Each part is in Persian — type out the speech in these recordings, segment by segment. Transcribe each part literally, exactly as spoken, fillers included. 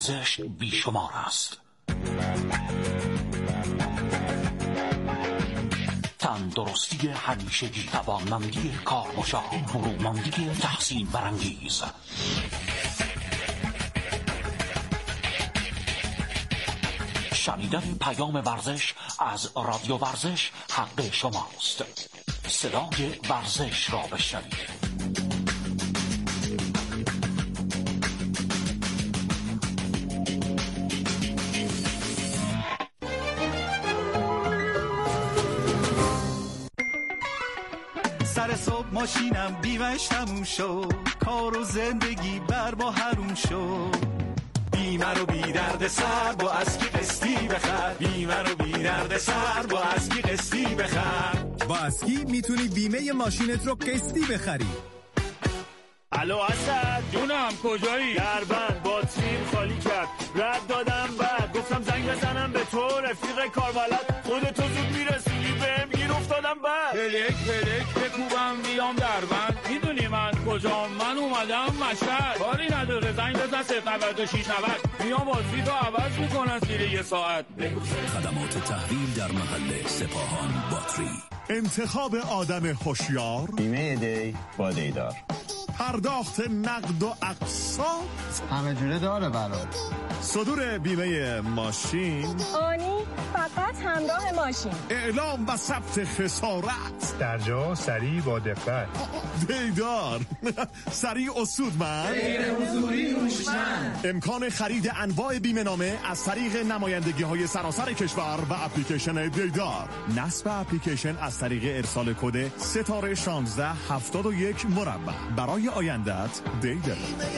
ورزش بیشمار است. تندرستی همیشگی، توانمندی کارگزار، فروماندگی تحسین برانگیز. شنیدن پیام ورزش از رادیو ورزش حق شماست. صدای ورزش را بشنوید. سر صبح ماشینم بیمش تموم شد، کار و زندگی بر با حروم شد. بیمه رو بی درد سر با اسکی قسطی بخر، بیمه رو بی درد سر با اسکی قسطی بخر. با اسکی میتونی بیمه ماشینت رو قسطی بخری. الو اسد جونم، کجایی؟ دربند باتریم خالی کرد، رد دادم بعد گفتم زنگ بزنم به تو، رفیق کاربلد خودتو زود میرسونی بهم، گیر افتادم بعد پلک پلک بکوبم میام دربند. میدونی من کجام؟ من اومدم مشهد، کاری نداره زنگ بزن صفر نود و شش نود، میام باتری تو عوض میکنن زیر یه ساعت. خدمات تحویل در محل سپاهان باتری. انتخاب آدم هوشیار، بیمه دی با دیدار، پرداخت نقد و اقساط همه جوره داره برات. صدور بیمه ماشین، آنی فقط همراه ماشین، اعلام و ثبت خسارت در جا سریع با دقت. دیدار سریع و سودمند، غیر حضوری هوشمند. امکان خرید انواع بیمه نامه از طریق نمایندگی های سراسر کشور و اپلیکیشن دیدار. نصب اپلیکیشن از طریق ارسال کد ستاره شانزده هفتاد و یک مربع. برای آیندت دیدار.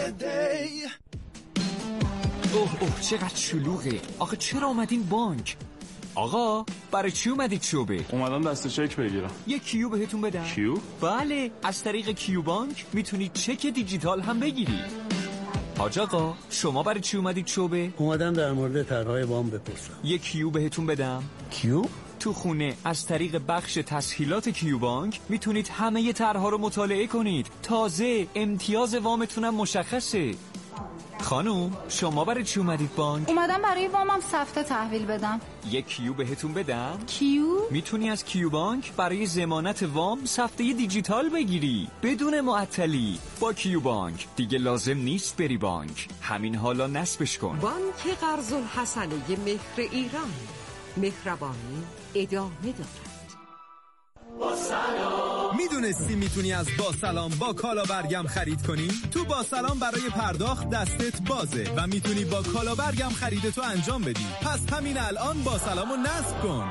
اوه اوه چقدر شلوغه. آخه چرا اومدین بانک؟ آقا برای چی اومدید شعبه؟ اومدم دست چک بگیرم. یه کیو بهتون بدم. کیو؟ بله، از طریق کیو بانک میتونید چک دیجیتال هم بگیرید. حاج آقا شما برای چی اومدید شعبه؟ اومدم در مورد طرحهای وام بپرسم. یه کیو بهتون بدم. کیو؟ تو خونه از طریق بخش تسهیلات کیو بانک میتونید همه طرحها رو مطالعه کنید. تازه امتیاز وامتونم مشخصه. خانوم شما برای چی اومدید بانک؟ اومدم برای وامم سفته تحویل بدم. یک کیو بهتون بدم؟ کیو؟ میتونی از کیو بانک برای ضمانت وام سفته دیجیتال بگیری بدون معطلی. با کیو بانک دیگه لازم نیست بری بانک، همین حالا نصبش کن. بانک قرض الحسنه مهر ایران، مهربانی ادامه دارد. با سلام. میدونستی میتونی از با سلام با کالا برگم خرید کنی؟ تو با سلام برای پرداخت دستت بازه و میتونی با کالا برگم خریدتو انجام بدی. پس همین الان با سلامو نصب کن.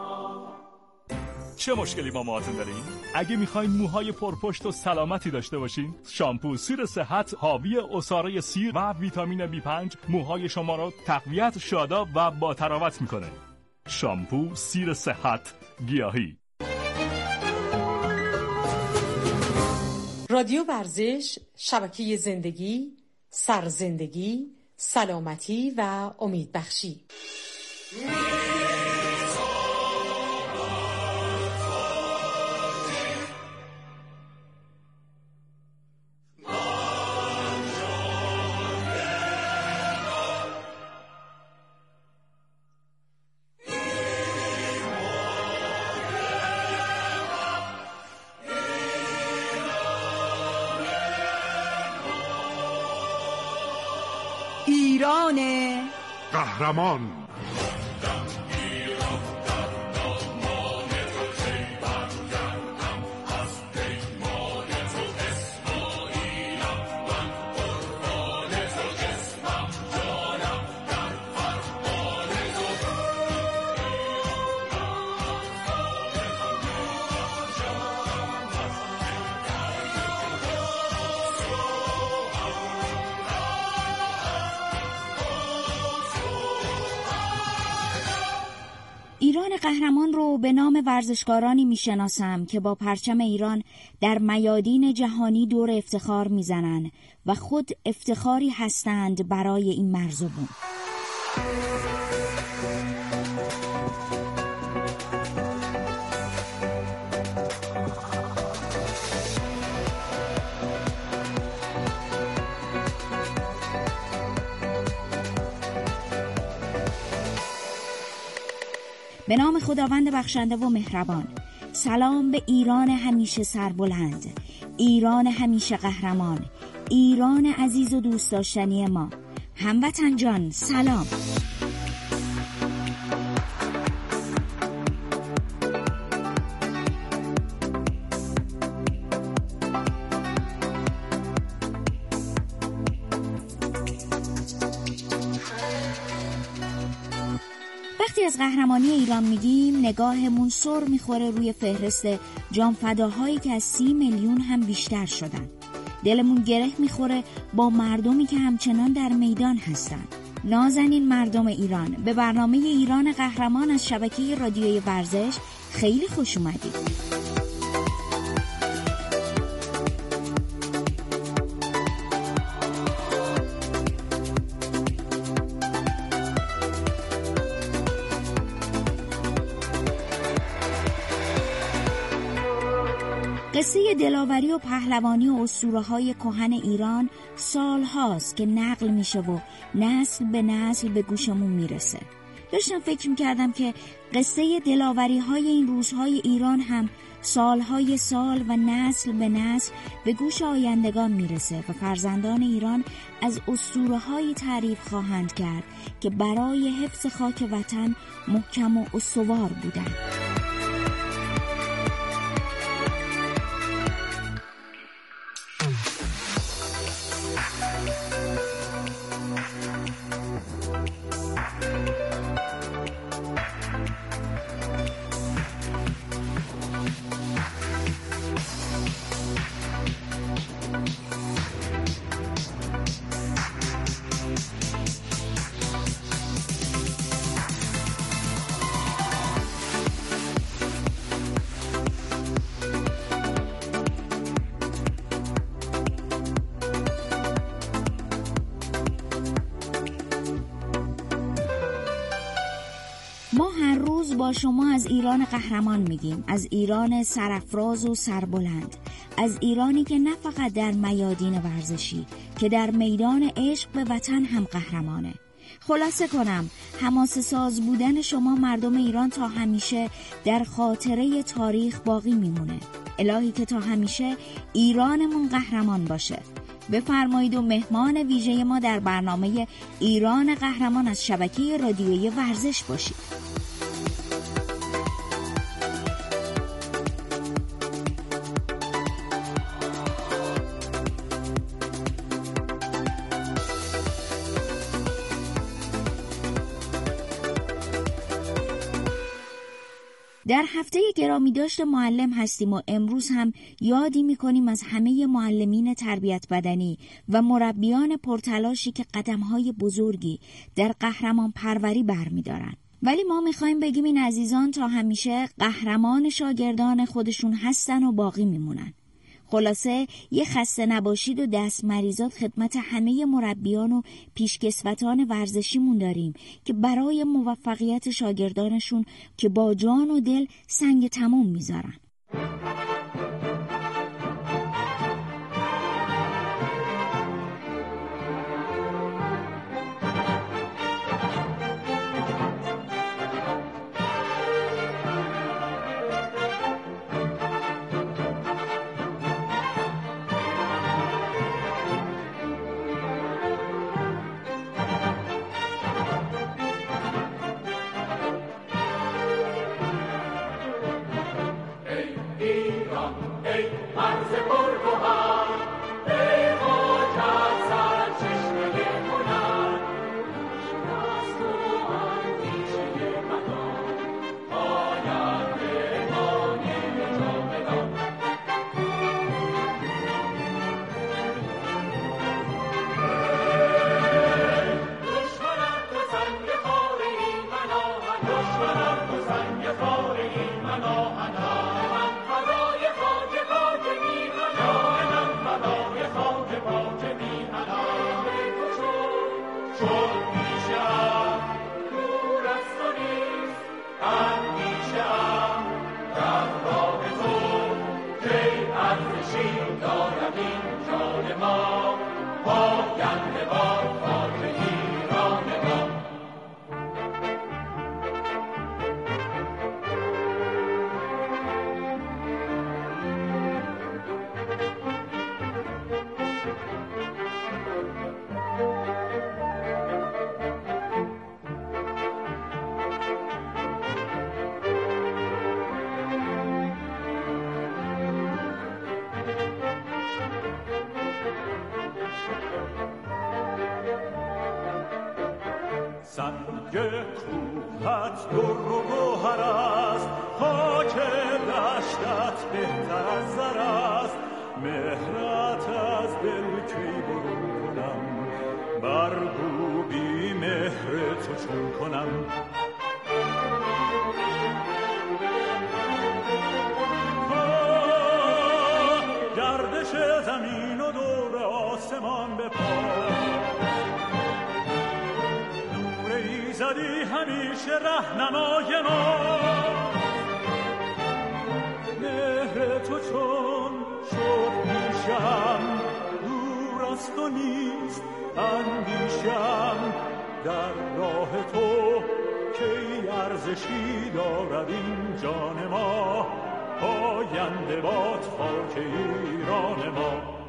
چه مشکلی با موهاتون دارین؟ اگه میخواین موهای پرپشت و سلامتی داشته باشین، شامپو سیر صحت حاوی عصاره سیر و ویتامین بی پنج موهای شما رو تقویت، شاداب و با تراوت میکنه. شامپو سیر صحت گیاهی. رادیو ورزش، شبکه زندگی، سرزندگی، سلامتی و امیدبخشی. ایران قهرمان. ایران قهرمان رو به نام ورزشکارانی میشناسم که با پرچم ایران در میادین جهانی دور افتخار میزنن و خود افتخاری هستند برای این مرزبون. به نام خداوند بخشنده و مهربان. سلام به ایران همیشه سربلند، ایران همیشه قهرمان، ایران عزیز و دوست داشتنی ما. هموطن جان سلام. وقتی از قهرمانی ایران میگیم نگاهمون سر میخوره روی فهرست جانفداهایی که از سی میلیون هم بیشتر شدن. دلمون گره میخوره با مردمی که همچنان در میدان هستن. نازنین مردم ایران، به برنامه ایران قهرمان از شبکه رادیوی ورزش خیلی خوش اومدید. قصه دلاوری و پهلوانی و اسطوره‌های کهن ایران سال هاست که نقل میشه و نسل به نسل به گوشمون میرسه. داشتم فکر میکردم که قصه دلاوری های این روزهای ایران هم سالهای سال و نسل به نسل به گوش آیندگان میرسه و فرزندان ایران از اسطوره‌های تعریف خواهند کرد که برای حفظ خاک وطن محکم و استوار بودند. ما هر روز با شما از ایران قهرمان میگیم، از ایران سرافراز و سربلند، از ایرانی که نه فقط در میادین ورزشی که در میدان عشق به وطن هم قهرمانه. خلاصه کنم، حماسه ساز بودن شما مردم ایران تا همیشه در خاطره تاریخ باقی میمونه. الهی که تا همیشه ایرانمون قهرمان باشه. بفرمایید و مهمان ویژه ما در برنامه ایران قهرمان از شبکه رادیویی ورزش باشید. در هفته گرامی داشت معلم هستیم و امروز هم یادی میکنیم از همه معلمین تربیت بدنی و مربیان پرتلاشی که قدمهای بزرگی در قهرمان پروری برمیدارن. ولی ما میخوایم بگیم این عزیزان تا همیشه قهرمان شاگردان خودشون هستن و باقی میمونن. خلاصه یه خسته نباشید و دست مریضات خدمت همه مربیان و پیشکسوتان ورزشیمون داریم که برای موفقیت شاگردانشون که با جان و دل سنگ تموم میذارن. Hey, سنگ کوهت در و گوهر است، خاک دشتت بهتر از زر است. مهرت از دل کی برون کنم، برگو بی مهر تو چون کنم. گردش زمین و دور آسمان به پا، نور ایزدی همیشه رهنمای ما. مهر تو چون شد میشم، دور از تو نیست اندیشم. در راه تو کی ارزشی دارد این جان ما، پاینده باد خاک ایران ما.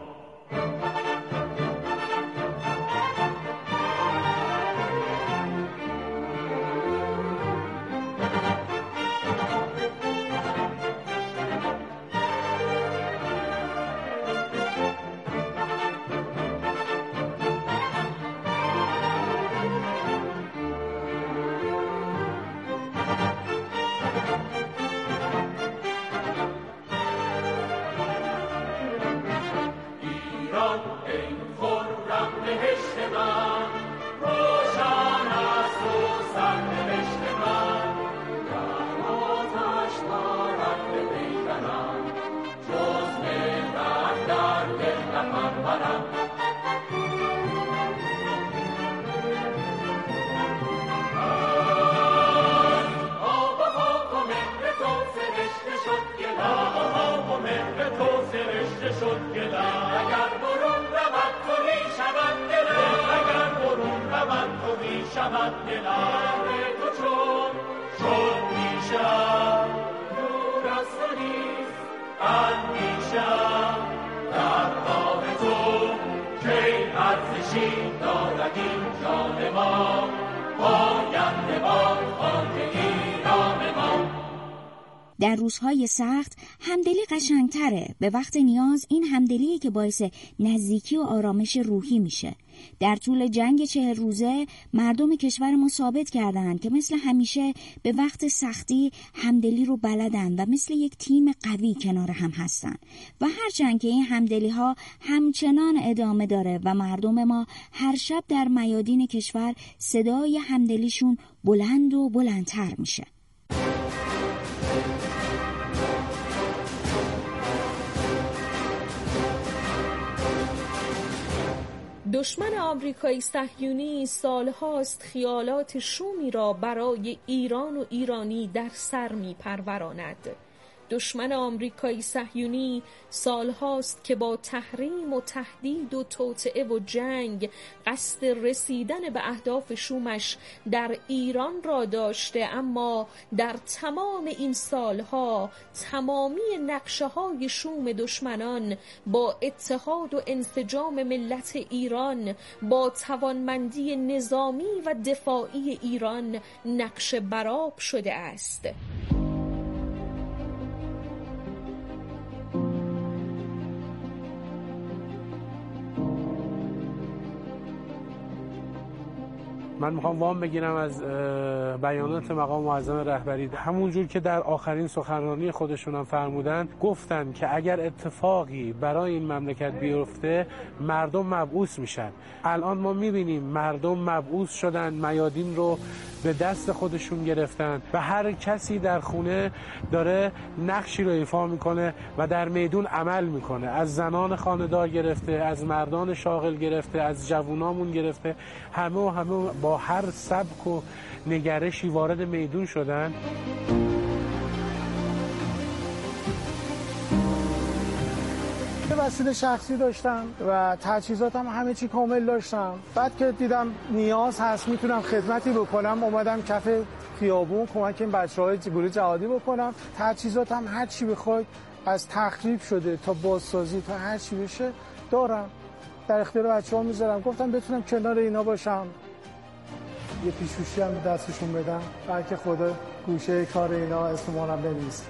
در روزهای سخت همدلی قشنگتره. به وقت نیاز این همدلیه که باعث نزدیکی و آرامش روحی میشه. در طول جنگ چهل روزه مردم کشور ما ثابت کردن که مثل همیشه به وقت سختی همدلی رو بلدن و مثل یک تیم قوی کنار هم هستن. و هرچند که این همدلی ها همچنان ادامه داره و مردم ما هر شب در میادین کشور صدای همدلیشون بلند و بلندتر میشه. دشمن آمریکایی صهیونی سالهاست خیالات شومی را برای ایران و ایرانی در سر می پروراند. دشمن آمریکایی صهیونی سالهاست که با تحریم و تهدید و توطئه و جنگ قصد رسیدن به اهداف شومش در ایران را داشته، اما در تمام این سالها تمامی نقشه‌های شوم دشمنان با اتحاد و انسجام ملت ایران، با توانمندی نظامی و دفاعی ایران نقش برآب شده است. من میخوام وام بگیرم از بیانات مقام معظم رهبری، همونجور که در آخرین سخنرانی خودشون هم فرمودن، گفتن که اگر اتفاقی برای این مملکت بیفته مردم مبعوث میشن. الان ما میبینیم مردم مبعوث شدن، میادین رو به دست خودشون گرفتن و هر کسی در خونه داره نقشی رو ایفا میکنه و در میدون عمل میکنه. از زنان خانه‌دار گرفته، از مردان شاغل گرفته، از جوونامون گرفته، همه و همه با هر سبک و نگرشی وارد میدون شدن. وسیله شخصی داشتم و تجهیزاتم همه چی کامل داشتم. بعد که دیدم نیاز هست میتونم خدمتی بکنم، اومدم کف خیابون کمک این بچه‌های گروه جهادی بکنم. تجهیزاتم هر چی بخواید، از تخریب شده تا بازسازی تا هر چی بشه دارم، در اختیار بچه‌ها میذارم. گفتم بتونم کنار اینا باشم، یه پیشوشی هم دستشون بدم، بلکه خدا گوشه کار اینا اسم ما هم بنویسه.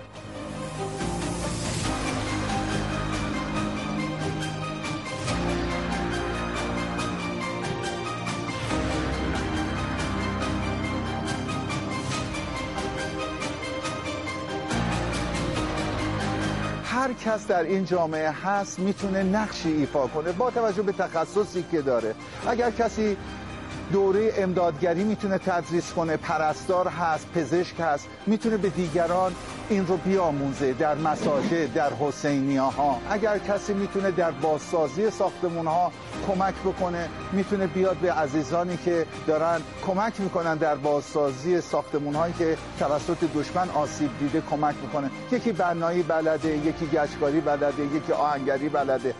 هر کس در این جامعه هست میتونه نقشی ایفا کنه با توجه به تخصصی که داره. اگر کسی دوره امدادگری میتونه تدریس کنه، پرستار هست، پزشک هست، میتونه به دیگران این رو بیاموزه در مساجد، در حسینیه ها. اگر کسی میتونه در بازسازی ساختمون ها کمک بکنه، میتونه بیاد به عزیزانی که دارن کمک میکنن در بازسازی ساختمون هایی که توسط دشمن آسیب دیده کمک بکنه. یکی بنایی بلده، یکی گچکاری بلده، یکی آهنگری بلده.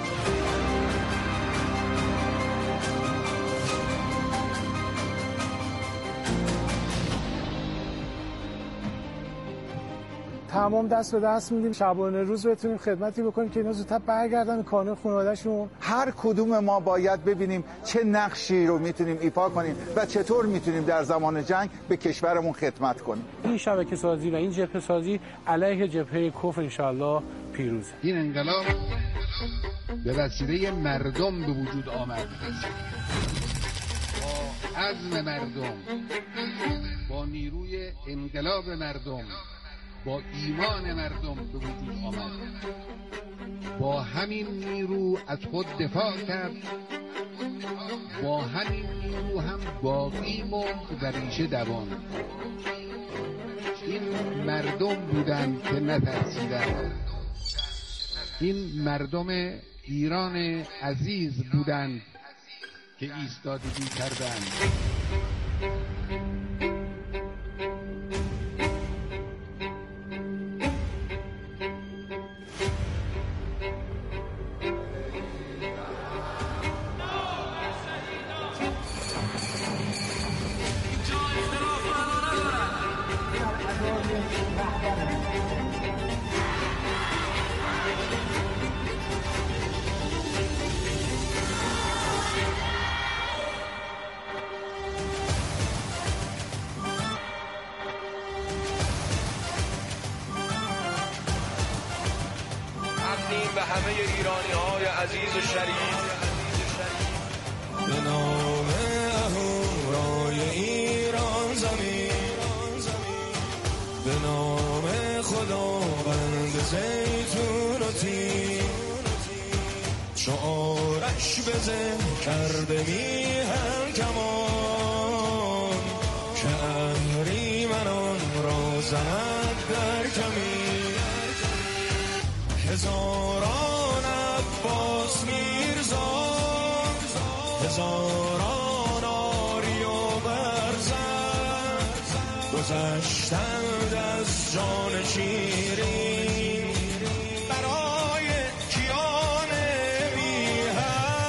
تمام دست به دست میدیم شبانه روز بتونیم خدمتی بکنیم که اینا زودتر برگردن کانون خانواده‌شون. هر کدوم ما باید ببینیم چه نقشی رو میتونیم ایفا کنیم و چطور میتونیم در زمان جنگ به کشورمون خدمت کنیم. این شبکه سازی و این جبهه سازی علیه جبهه کفر انشالله پیروزه. این انقلاب به وسیله مردم به وجود آمد، با عزم مردم، با نیروی انقلاب مردم، با ایمان مردم به وجود آمد. با همین نیرو از خود دفاع کرد، با همین نیرو هم باقی موند و ریشه دواند. این مردم بودند که نترسیدند. این مردم ایران عزیز بودند که ایستادگی کردند. به همه ایرانی های عزیز و شریف. به نام اهورای ایران زمین، به نام خداوند زیتون و تین، چو آرش بزه کرده میهن کمان، که اهریمنان را زند در کمین. هزاران عباس میرزا، هزاران آری و برزن، گذشتند از جان شیرین برای کیان میهن.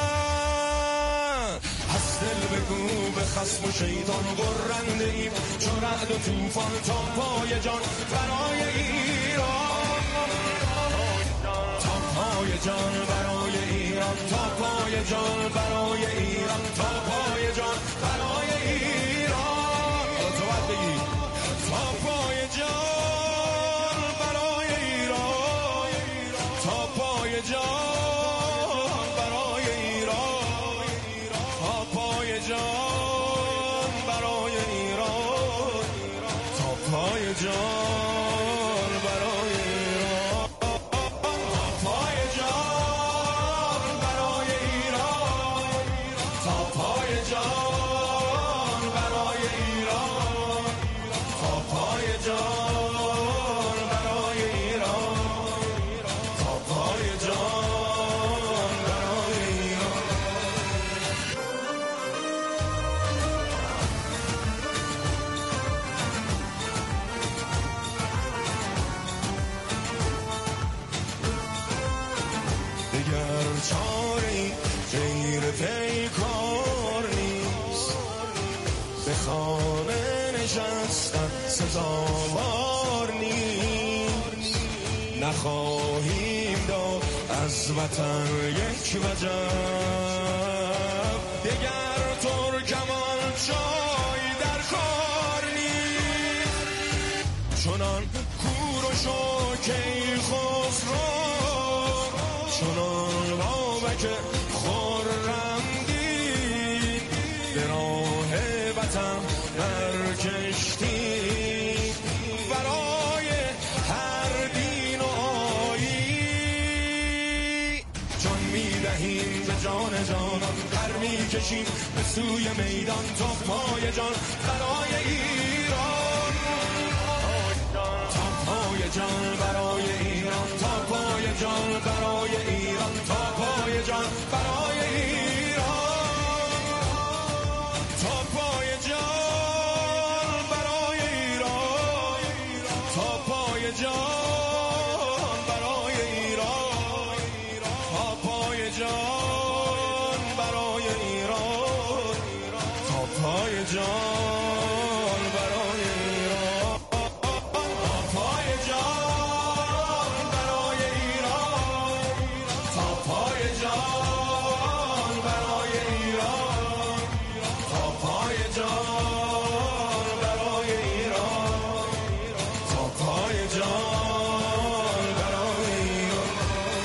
از دل بگو به خصم و شیطان غرنده ایم، چو رعد و طوفان تا پای جان برای ایران. جان برای ایران، تا پای جان برای ایران، تا پای جان برای ایران. تو باید بگی تا پای جان برای ایران، تا پای جان برای ایران، تا پای جان برای ایران، تا پای جان. سزاوار نیست، نخواهیم داد از وطن یک وجب، دگر ترکمان جای در کار نیست. چنان کوروش و کیخسرو، چنان بابک خرمدین، به راه وطن هر کشتی برای هر دین و آیین. جانان پر میکشیم به سوی میدان توپای جان برای ایران توپای جان برای ایران توپای جان برای ایران توپای جان برای ایران توپای جان برای ایران توپای جان برای ایران توپای جان برای ایران توپای جان برای ایران توپای جان برای ایران توپای جان برای ایران توپای جان برای ایران توپای جان برای ایران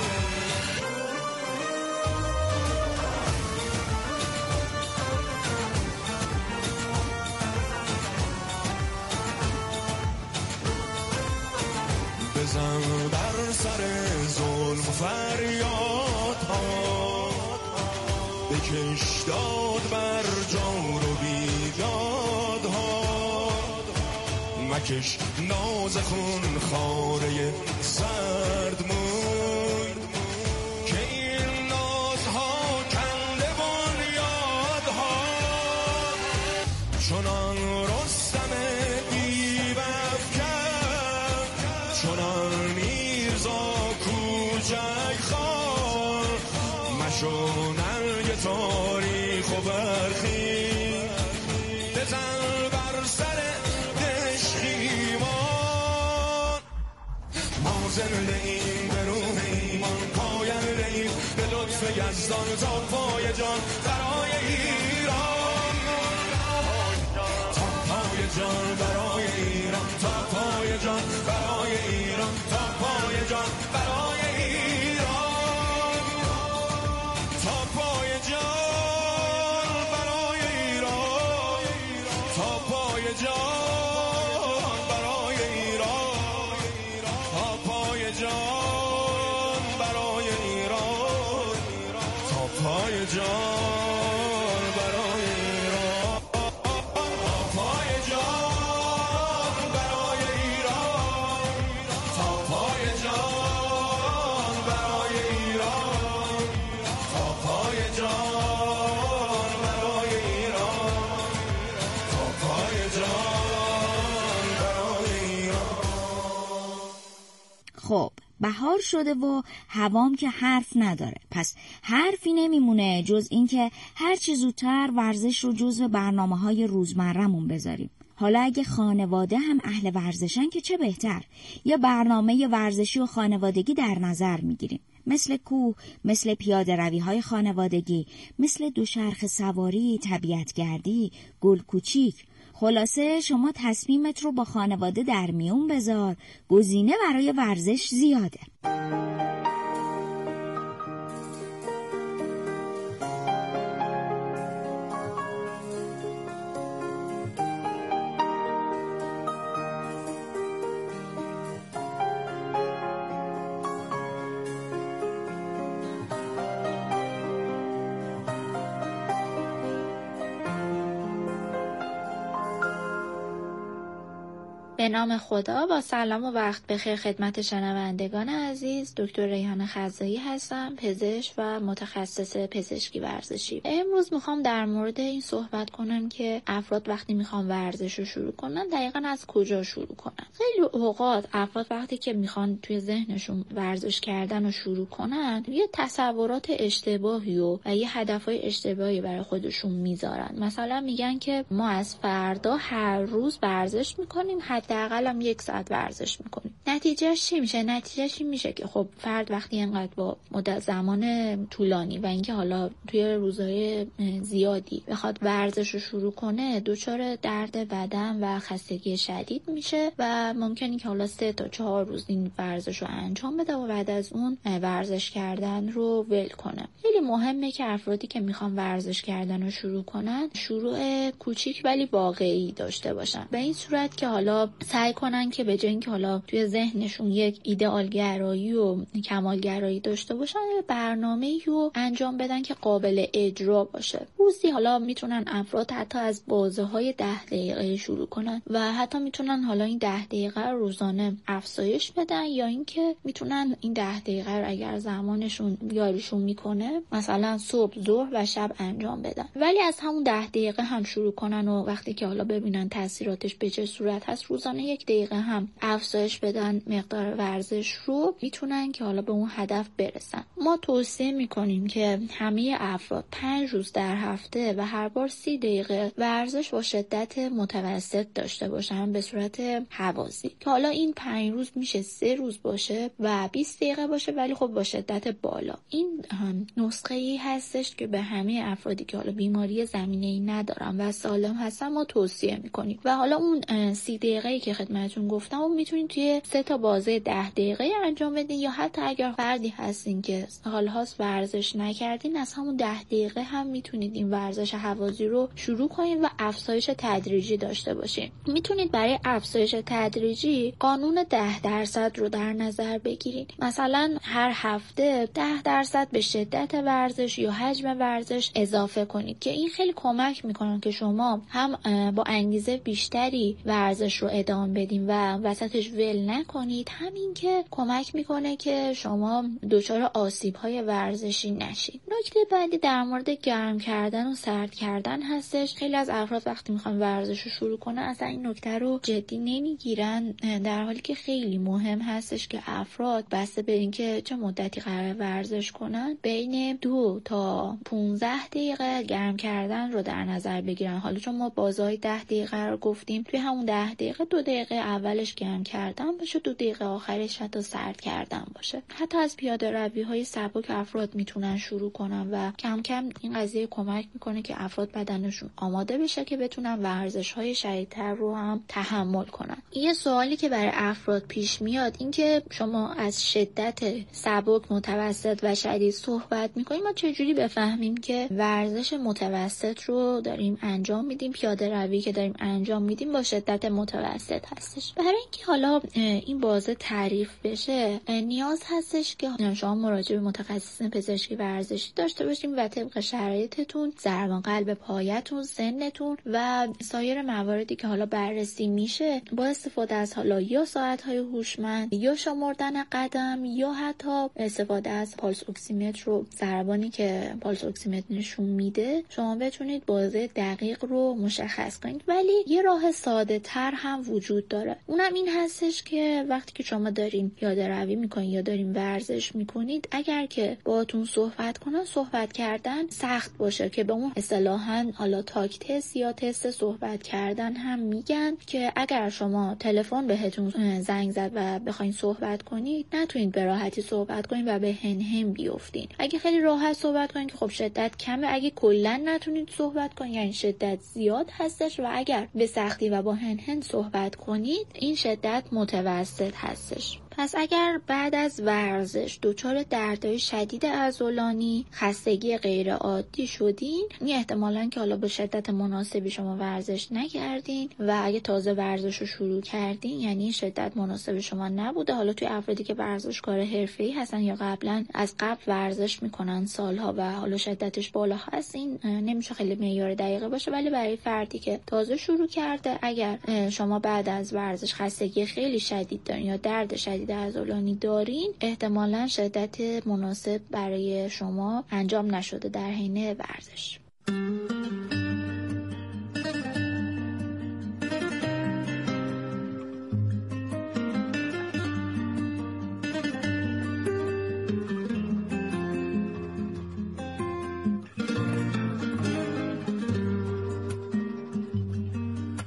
بزن بر سر ظلم فریاد ها بکش داد بر جان و بیداد ها مکش ناز خون خاره سرد موی که این نازها کنده بنیادها چنان رستم بی‌بفکر چنان میرزا کوچک خان مشو ننگ تاریخ و برخی بزن بر سر دشخیمان ما زنده ایم به روح ایمان پاینده ایم به لطف یزدان تا پای جان برای ایران تا پای جان برای ایران تا پای جان برای ایران تا پای جان برای ایران تا پای جان برای ایران تا پای جان برای ایران تا پای جان برای ایران تا پای جان برای ایران تا پای جان برای ایران تا پای جان برای ایران تا پای جان برای ایران تا پای جان برای ایران. خب بهار شده و هوام که حرف نداره، پس حرفی نمیمونه جز اینکه هر چی زودتر ورزش رو جزو برنامه‌های روزمره‌مون بذاریم. حالا اگه خانواده هم اهل ورزشن که چه بهتر، یه برنامه ورزشی و خانوادگی در نظر میگیریم، مثل کوه، مثل پیاده روی های خانوادگی، مثل دوچرخه سواری، طبیعتگردی، گل کوچیک. خلاصه شما تصمیمت رو با خانواده در میون بذار، گزینه برای ورزش زیاده. به نام خدا، با سلام و وقت بخیر خدمت شنوندگان عزیز. دکتر ریحانه خزایی هستم، پزشک و متخصص پزشکی ورزشی. امروز میخوام در مورد این صحبت کنم که افراد وقتی میخوان ورزش رو شروع کنن دقیقاً از کجا شروع کنن. خیلی اوقات افراد وقتی که میخوان توی ذهنشون ورزش کردن رو شروع کنن یه تصورات اشتباهی و یه هدفهای اشتباهی برای خودشون میذارن. مثلا میگن که ما از فردا هر روز ورزش میکنیم، حداقل هم یک ساعت ورزش میکنیم. نتیجهش چی میشه؟ نتیجهش این میشه که خب فرد وقتی اینقدر با مدت زمان طولانی و اینکه حالا توی روزهای زیادی بخواد ورزش رو شروع کنه، دچار درد بدن و خستگی شدید میشه و ممکنه که حالا سه تا چهار روز این ورزش رو انجام بده و بعد از اون ورزش کردن رو ول کنه. خیلی مهمه که افرادی که میخوان ورزش کردن رو شروع کنن شروع کوچیک ولی واقعی داشته باشن. به این صورت که حالا سعی کنن که به جای اینکه حالا توی ذهنشون یک ایدئالگرایی و کمالگرایی داشته باشن، برنامه‌ای رو انجام بدن که قابل اجرا باشه. روزی حالا میتونن افراد حتی از بازه‌های ده دقیقه شروع کنن و حتی میتونن حالا این ده دقیقه رو روزانه افزایش بدن، یا اینکه میتونن این ده دقیقه رو اگر زمانشون یاریشون میکنه مثلا صبح، ظهر و شب انجام بدن. ولی از همون ده دقیقه هم شروع کنن و وقتی که حالا ببینن تاثیراتش به چه صورت هست روزانه یک دقیقه هم افزایش بدن مقدار ورزش رو، میتونن که حالا به اون هدف برسن. ما توصیه میکنیم که همه افراد پنج روز در هفته و هر بار سی دقیقه ورزش با شدت متوسط داشته باشن به صورت هوازی، که حالا این پنج روز میشه سه روز باشه و بیست دقیقه باشه ولی خب با شدت بالا. این نسخه ای هستش که به همه افرادی که حالا بیماری زمینه‌ای ندارن و سالم هستن ما توصیه میکنیم. و حالا اون سی دقیقه‌ای که خدمتتون گفتم اون میتونید توی سه تا بازه ده دقیقه انجام بدین، یا حتی اگر فردی هستین که سال‌هاست ورزش نکردین از همون ده دقیقه هم میتونید این ورزش هوازی رو شروع کنید و افزایش تدریجی داشته باشین. میتونید برای افزایش تدریجی قانون ده درصد رو در نظر بگیرید. مثلا هر هفته ده درصد به شدت ورزش یا حجم ورزش اضافه کنید که این خیلی کمک میکنه که شما هم با انگیزه بیشتری ورزش رو ادامه بدین و وسطش ول نکنید، همین که کمک میکنه که شما دچار آسیب‌های ورزشی نشید. نکته بعدی در مورد گرم کردن و سرد کردن هستش. خیلی از افراد وقتی میخوان ورزش رو شروع کنن اصلا این نکته رو جدی نمیگیرن، در حالی که خیلی مهم هستش که افراد بسته به اینکه چه مدتی قرار ورزش کنن بین دو تا پونزده دقیقه گرم کردن رو در نظر بگیرن. حالا چون ما بازهای ده دقیقه رو گفتیم، توی همون ده دقیقه دو دقیقه اولش گرم کردن باشه، دو دقیقه آخرش حتی سرد کردن باشه. حتی از پیاده روی های سبک افراد میتونن شروع کنن و کم کم این قضیه کمک میکنه که افراد بدنشون آماده بشه که بتونن ورزش های شدیدتر رو هم تحمل کنن. یه سوالی که برای افراد پیش میاد این که شما از شدت سبک، متوسط و شدید صحبت میکنیم، ما چجوری بفهمیم که ورزش متوسط رو داریم انجام میدیم، پیاده روی که داریم انجام میدیم با شدت متوسط هستش؟ برای اینکه حالا این بازه تعریف بشه نیاز هستش که شما مراجعه به متخصص پزشکی ورزشی داشته باشیم و طبق شرایطتون، ضربان قلب پایتون، سنتون و سایر مواردی که حالا بررسی میشه با استفاده از حالا یا ساعت‌های هوشمند یا شمردن قدم یا حتی استفاده از پالس اکسیمتر رو، ضربانی که پالس اکسیمتر نشون میده، شما بتونید بازه دقیق رو مشخص کنید. ولی یه راه ساده تر هم وجود داره، اونم این هستش که وقتی که شما دارین پیاده روی میکنید یا دارین ورزش میکنید، اگر که باهاتون صحبت کنن، صحبت کردن سخت باشه که به اون اصطلاحاً حالا تاک تست یا تست صحبت کردن هم میگن، که اگر شما تلفن بهتون زنگ زد و بخواید صحبت کنید نتونید به راحتی صحبت کنید و به هنهم بیفتین. اگه خیلی راحت صحبت کنید که خب شدت کمه، اگه کلا نتونید صحبت کنید یعنی شدت زیاد هستش، و اگر به سختی و با هنهم صحبت کنید این شدت متوسط هستش. پس اگر بعد از ورزش دچار دردهای شدید عضلانی، خستگی غیر عادی شدین، این احتمالاً که حالا به شدت مناسبی شما ورزش نکردین و اگه تازه ورزش رو شروع کردین یعنی این شدت مناسب شما نبوده. حالا توی افرادی که ورزشکار حرفه‌ای هستن یا قبلا از قبل ورزش میکنن سالها و حالا شدتش بالا هست، این نمیشه خیلی معیار دقیقه باشه، ولی برای فردی که تازه شروع کرده، اگر شما بعد از ورزش خستگی خیلی شدید دارین یا درد شدید عضلانی دارین، احتمالاً شدت مناسب برای شما انجام نشده در حین ورزش.